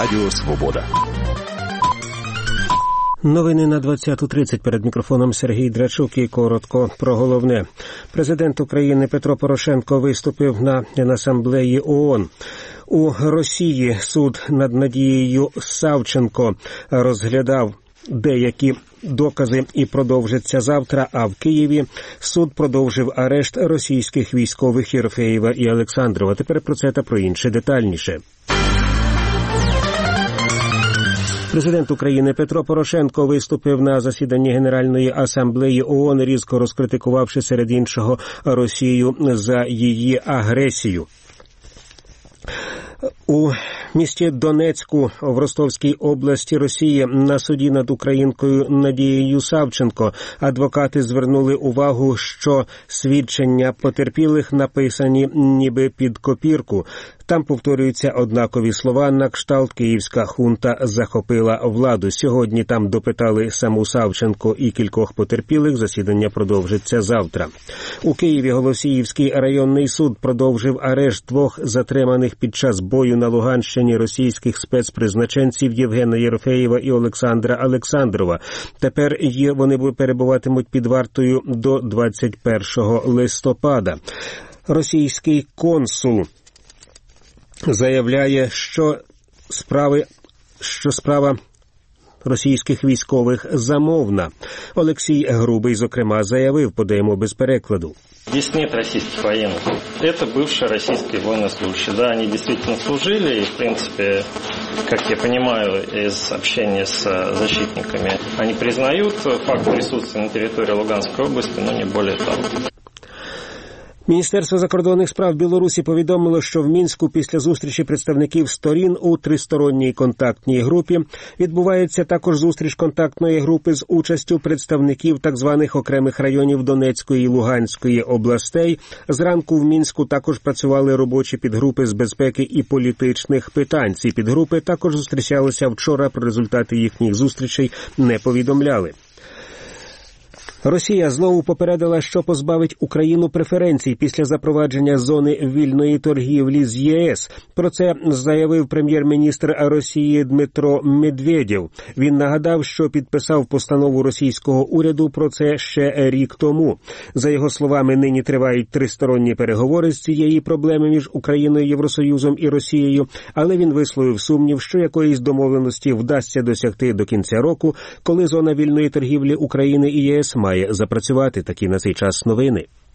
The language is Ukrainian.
Радіо Свобода. Новини на 20:30. Перед мікрофоном Сергій Драчук і коротко про головне. Президент України Петро Порошенко виступив на Генасамблеї ООН. У Росії суд над Надією Савченко розглядав деякі докази і продовжиться завтра, а в Києві суд продовжив арешт російських військових Єрофеєва і Олександрова. Тепер про це та про інше детальніше. Президент України Петро Порошенко виступив на засіданні Генеральної асамблеї ООН, різко розкритикувавши серед іншого Росію за її агресію. У місті Донецьку в Ростовській області Росії на суді над українкою Надією Савченко адвокати звернули увагу, що свідчення потерпілих написані ніби під копірку. Там повторюються однакові слова на кшталт «Київська хунта захопила владу». Сьогодні там допитали саму Савченко і кількох потерпілих. Засідання продовжиться завтра. У Києві Голосіївський районний суд продовжив арешт двох затриманих під час бою на Луганщині російських спецпризначенців Євгена Єрофеєва і Олександра Олександрова. Тепер вони перебуватимуть під вартою до 21 листопада. Російський консул заявляє, що справа російських військових замовна. Олексій Грубий, зокрема, заявив, подаємо без перекладу. Здесь нет российских военных. Это бывшие российские военнослужащие. Да, они действительно служили, и, в принципе, как я понимаю из общения с защитниками, они признают факт присутствия на территории Луганской области, но не более того. Міністерство закордонних справ Білорусі повідомило, що в Мінську після зустрічі представників сторін у тристоронній контактній групі відбувається також зустріч контактної групи з участю представників так званих окремих районів Донецької і Луганської областей. Зранку в Мінську також працювали робочі підгрупи з безпеки і політичних питань. Ці підгрупи також зустрічалися вчора, про результати їхніх зустрічей не повідомляли. Росія знову попередила, що позбавить Україну преференцій після запровадження зони вільної торгівлі з ЄС. Про це заявив прем'єр-міністр Росії Дмитро Медведєв. Він нагадав, що підписав постанову російського уряду про це ще рік тому. За його словами, нині тривають тристоронні переговори з цієї проблеми між Україною, Євросоюзом і Росією, але він висловив сумнів, що якоїсь домовленості вдасться досягти до кінця року, коли зона вільної торгівлі України і ЄС має запрацювати. Такі на цей час новини.